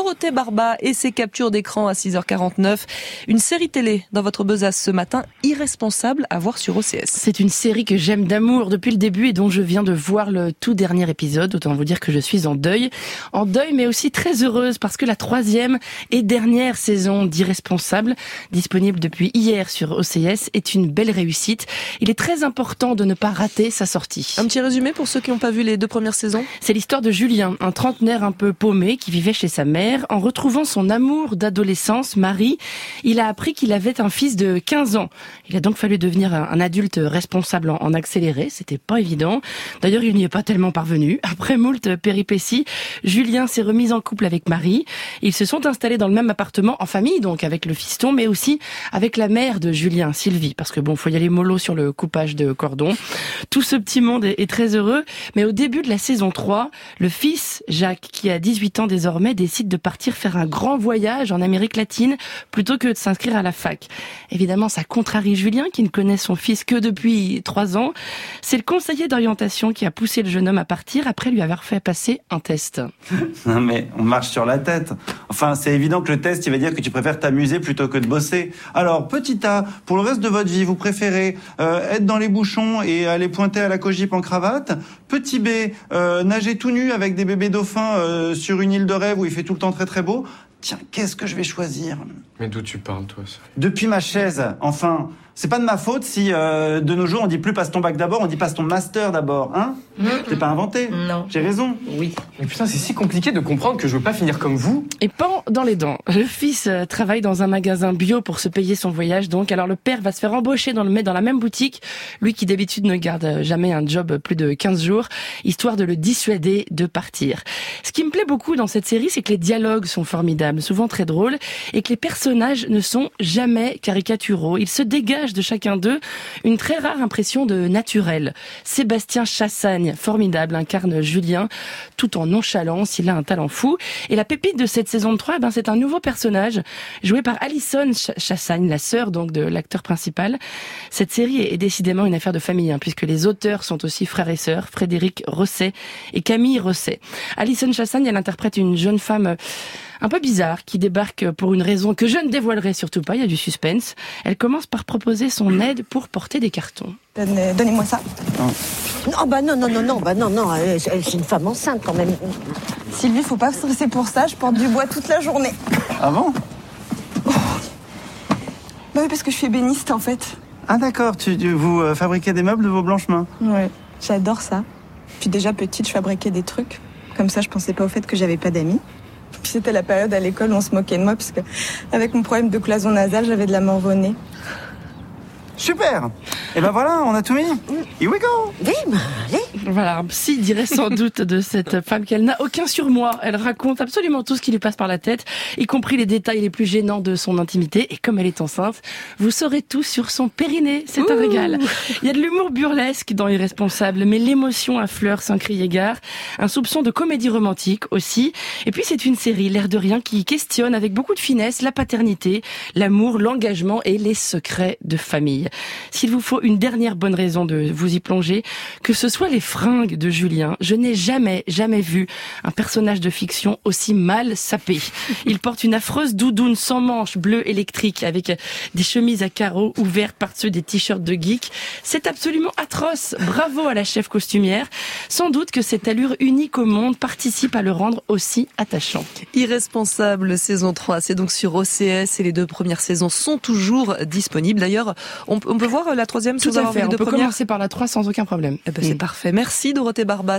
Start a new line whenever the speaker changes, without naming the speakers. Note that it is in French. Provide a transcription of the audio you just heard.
Dorothée Barba et ses captures d'écran à 6h49. Une série télé dans votre besace ce matin, Irresponsable, à voir sur OCS.
C'est une série que j'aime d'amour depuis le début et dont je viens de voir le tout dernier épisode. Autant vous dire que je suis en deuil. En deuil, mais aussi très heureuse parce que la 3e et dernière saison d'Irresponsable, disponible depuis hier sur OCS, est une belle réussite. Il est très important de ne pas rater sa sortie.
Un petit résumé pour ceux qui n'ont pas vu les 2 premières saisons.
C'est l'histoire de Julien, un trentenaire un peu paumé qui vivait chez sa mère. En retrouvant son amour d'adolescence, Marie, il a appris qu'il avait un fils de 15 ans. Il a donc fallu devenir un adulte responsable en accéléré. C'était pas évident. D'ailleurs, il n'y est pas tellement parvenu. Après moult péripéties, Julien s'est remis en couple avec Marie. Ils se sont installés dans le même appartement, en famille donc, avec le fiston, mais aussi avec la mère de Julien, Sylvie. Parce que bon, faut y aller mollo sur le coupage de cordon. Tout ce petit monde est très heureux. Mais au début de la saison 3, le fils, Jacques, qui a 18 ans désormais, décide de partir faire un grand voyage en Amérique latine plutôt que de s'inscrire à la fac. Évidemment, ça contrarie Julien, qui ne connaît son fils que depuis 3 ans. C'est le conseiller d'orientation qui a poussé le jeune homme à partir après lui avoir fait passer un test.
Non mais on marche sur la tête. Enfin, c'est évident que le test, il va dire que tu préfères t'amuser plutôt que de bosser. Alors, petit A, pour le reste de votre vie, vous préférez être dans les bouchons et aller pointer à la cogip en cravate. Petit B, nager tout nu avec des bébés dauphins sur une île de rêve où il fait tout le temps très très beau. Tiens, qu'est-ce que je vais choisir ?
Mais d'où tu parles, toi, ça ?
Depuis ma chaise, enfin. C'est pas de ma faute si de nos jours on dit plus passe ton bac d'abord, on dit passe ton master d'abord, hein ? T'es pas inventé ?
Non.
J'ai raison.
Oui.
Mais putain, c'est si compliqué de comprendre que je veux pas finir comme vous.
Et pan dans les dents. Le fils travaille dans un magasin bio pour se payer son voyage, donc. Alors le père va se faire embaucher dans la même boutique, lui qui d'habitude ne garde jamais un job plus de 15 jours, histoire de le dissuader de partir. Ce qui me plaît beaucoup dans cette série, c'est que les dialogues sont formidables, souvent très drôles, et que les personnages ne sont jamais caricaturaux. Ils se dégagent de chacun d'eux une très rare impression de naturel. Sébastien Chassagne, formidable, incarne Julien, tout en nonchalance, il a un talent fou. Et la pépite de cette saison de 3, c'est un nouveau personnage, joué par Alison Chassagne, la sœur donc de l'acteur principal. Cette série est décidément une affaire de famille, puisque les auteurs sont aussi frères et sœurs, Frédéric Rosset et Camille Rosset. Alison Chassagne, elle interprète une jeune femme un peu bizarre, qui débarque pour une raison que je ne dévoilerai surtout pas, il y a du suspense. Elle commence par proposer son aide pour porter des cartons.
Donnez-moi ça.
Non, c'est une femme enceinte quand même.
Sylvie, faut pas stresser pour ça, je porte du bois toute la journée.
Ah bon ?
Bah oui, parce que je suis ébéniste en fait.
Ah d'accord, vous fabriquez des meubles de vos blanches mains ?
Ouais, j'adore ça. Puis déjà petite, je fabriquais des trucs. Comme ça, je pensais pas au fait que j'avais pas d'amis. Puis c'était la période à l'école où on se moquait de moi parce que avec mon problème de cloison nasale, j'avais de la morve au nez.
Super ! Et ben voilà, on a tout mis. Here we go !
Oui, allez.
Voilà, un psy dirait sans doute de cette femme qu'elle n'a aucun surmoi. Elle raconte absolument tout ce qui lui passe par la tête, y compris les détails les plus gênants de son intimité. Et comme elle est enceinte, vous saurez tout sur son périnée. C'est un régal. Il y a de l'humour burlesque dans Irresponsable, mais l'émotion affleure sans crier gare. Un soupçon de comédie romantique aussi. Et puis c'est une série, l'air de rien, qui questionne avec beaucoup de finesse la paternité, l'amour, l'engagement et les secrets de famille. S'il vous faut une dernière bonne raison de vous y plonger, que ce soit les fringues de Julien, je n'ai jamais vu un personnage de fiction aussi mal sapé. Il porte une affreuse doudoune sans manches bleu électrique avec des chemises à carreaux ouvertes par-dessus des t-shirts de geek. C'est absolument atroce. Bravo à la chef costumière. Sans doute que cette allure unique au monde participe à le rendre aussi attachant.
Irresponsable, saison 3, c'est donc sur OCS et les 2 premières saisons sont toujours disponibles. D'ailleurs, on peut voir la 3e
Tout
sans
à
avoir
fait,
vu les
on
2
peut
premières.
commencer par la 3 sans aucun problème.
C'est parfait. Merci Dorothée Barba.